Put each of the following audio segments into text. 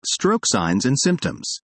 Stroke signs and symptoms.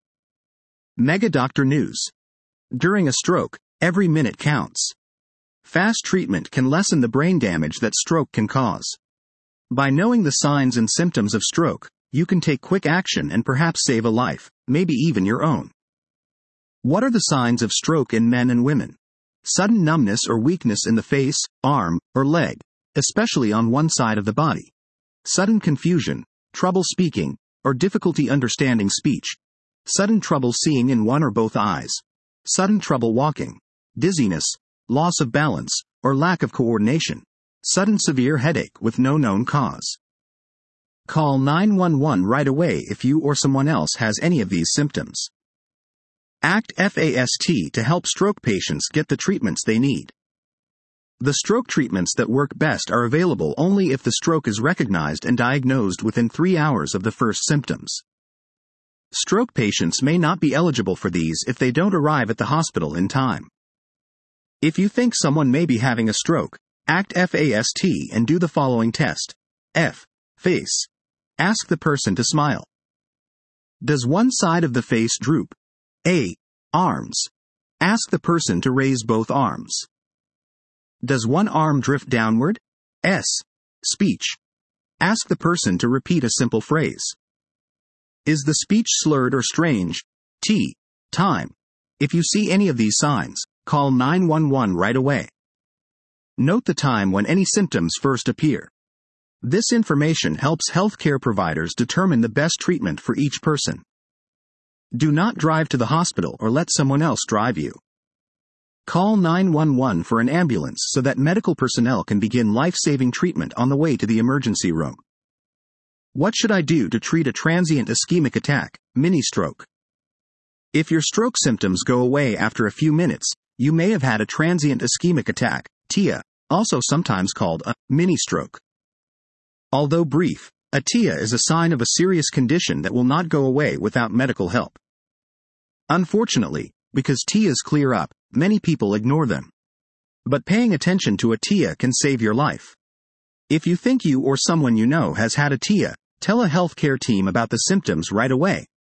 Mega Doctor News. During a stroke, every minute counts. Fast treatment can lessen the brain damage that stroke can cause. By knowing the signs and symptoms of stroke, you can take quick action and perhaps save a life, maybe even your own. What are the signs of stroke in men and women? Sudden numbness or weakness in the face, arm, or leg, especially on one side of the body. Sudden confusion, trouble speaking, or difficulty understanding speech. Sudden trouble seeing in one or both eyes. Sudden trouble walking. Dizziness, loss of balance, or lack of coordination. Sudden severe headache with no known cause. Call 911 right away if you or someone else has any of these symptoms. Act fast to help stroke patients get the treatments they need. The stroke treatments that work best are available only if the stroke is recognized and diagnosed within 3 hours of the first symptoms. Stroke patients may not be eligible for these if they don't arrive at the hospital in time. If you think someone may be having a stroke, act fast and do the following test. F. Face. Ask the person to smile. Does one side of the face droop? A. Arms. Ask the person to raise both arms. Does one arm drift downward? S. Speech. Ask the person to repeat a simple phrase. Is the speech slurred or strange? T. Time. If you see any of these signs, call 911 right away. Note the time when any symptoms first appear. This information helps healthcare providers determine the best treatment for each person. Do not drive to the hospital or let someone else drive you. Call 911 for an ambulance so that medical personnel can begin life-saving treatment on the way to the emergency room. What should I do to treat a transient ischemic attack, mini-stroke? If your stroke symptoms go away after a few minutes, you may have had a transient ischemic attack, TIA, also sometimes called a mini-stroke. Although brief, a TIA is a sign of a serious condition that will not go away without medical help. Unfortunately, because TIAs clear up, many people ignore them. But paying attention to a TIA can save your life. If you think you or someone you know has had a TIA, tell a healthcare team about the symptoms right away.